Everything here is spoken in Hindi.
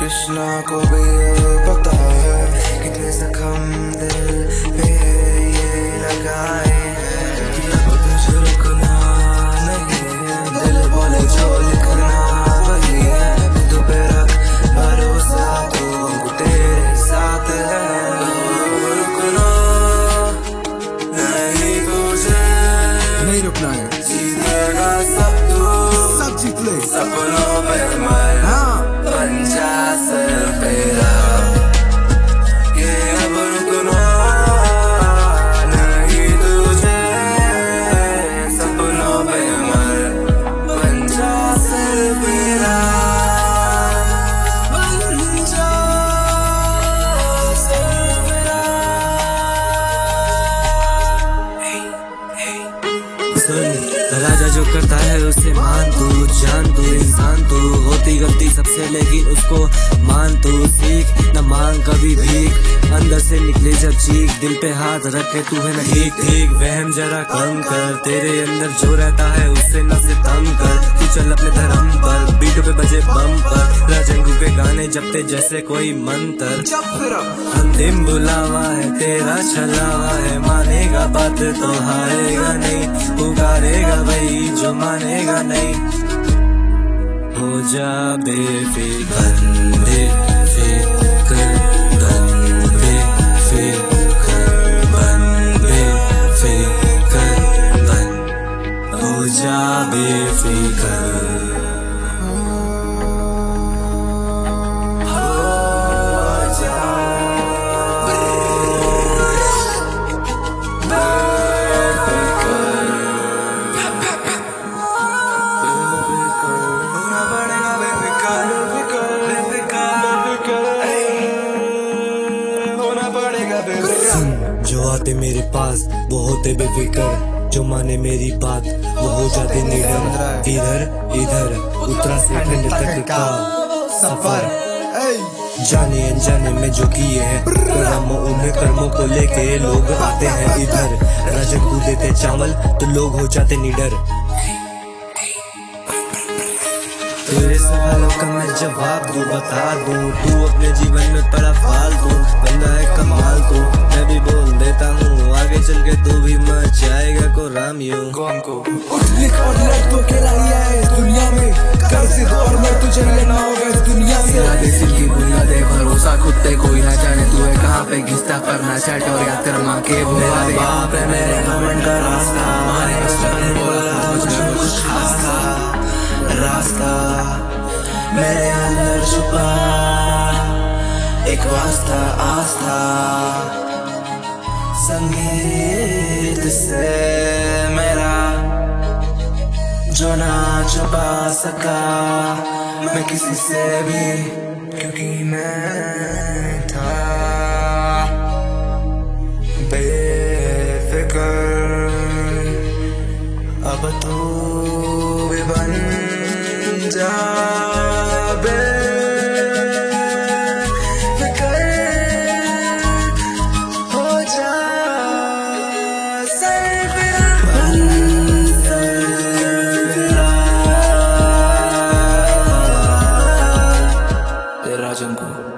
कृष्णा को भी ये पता है कितने जख्म दिल पे ये लगाए हैं कि अब तुझे रुकना नहीं है। दिल बोले जो लिखना वही है, खुद पे रख भरोसा, तू तेरे साथ है। रुकना नहीं तुझे, नहीं रुकना है, जीतेगा सब तू, सब जीत ले। सपनों पे मर पंचा सर पेरा, ये अब रुकना नहीं तुझे, सपनों पे मर पंचा सर पेरा, पंचा सर पेरा। सुन, राजा जो करता है उसे मान तू, जान तू, इंसान तू, होती गलती सबसे लेकिन उसको मान तू, सीख न मांग कभी भीख, अंदर से निकले जब चीख, दिल पे हाथ रख के तू है न ठीक ठीक, वहम जरा कम कर, तेरे अंदर जो रहता है उससे न सितम कर, तू चल अपने धर्म पर, बीट पे बजे बम पर, राजंगू के गाने जपते जैसे कोई मंत्र, अंतिम बुलावा है तेरा छलावा है, मानेगा बात तो हारेगा नहीं, पुकारेगा वही जो मानेगा नहीं, हो जा बेफिक्र, बेफिक्र, बन बेफिक्र, बन बेफिक्र, बन, हो जा बेफिक्र। सुन, जो आते मेरे पास वो होते बेफिक्र, जो माने मेरी बात वो हो जाते निडर, इधर इधर उत्तराखंड तक का सफर, जाने अनजाने में जो किए हैं कर्म, उन्हें कर्मों को लेके लोग आते हैं इधर, राजन को देते चावल तो लोग हो जाते निडर। तेरे सवालों का मैं जवाब दूं, बता दूं, तू अपने जीवन में पड़ा फालतू, बंदा है कमाल तू, मैं भी बोल देता हूँ, आगे चल के तू भी मच जाएगा को राम यूं। लिख और लड़ तो अकेला ही है इस दुनिया में, कर जिद और मर तुझे लेना होगा इस दुनिया से। दिल की बुनियादें भरोसा खुद पे कोई ना जाने तू है कहाँ पे घिसता, करना चैट और या तेरा माँ के मेरा बाप है मेरे कमेंट का रास्ता, रास्ता मेरे अंदर छुपा एक वास्ता आस्था, संगीत से मेरा जो ना छुपा सका मैं किसी से भी, क्योंकि मैं था बेफिक्र, अब तू भी बन जा बेफिक्र, हो जा सरफिरा, तेरा राजन को।